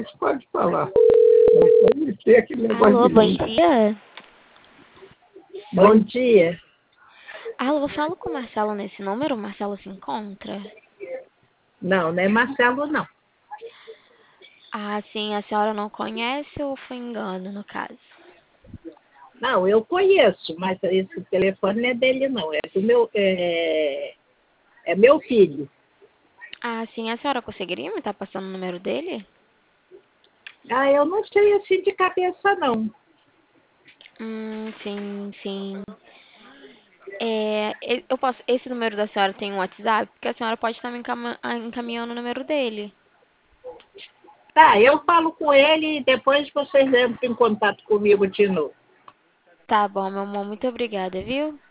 Pode falar. Pode ter aquele negócio Alô, de bom língua. dia. Bom dia. Alô, eu falo com o Marcelo nesse número? O Marcelo se encontra? Não, não é Marcelo, não. Ah, sim, a senhora não conhece ou foi engano, no caso? Não, eu conheço, mas esse telefone não é dele, não. É meu filho. Ah, sim, a senhora conseguiria me estar passando o número dele? Ah, eu não sei assim de cabeça, não. Sim, sim. Eu posso, esse número da senhora tem um WhatsApp? Porque a senhora pode estar me encaminhando o número dele. Tá, eu falo com ele e depois vocês entram em contato comigo de novo. Tá bom, meu amor, muito obrigada, viu?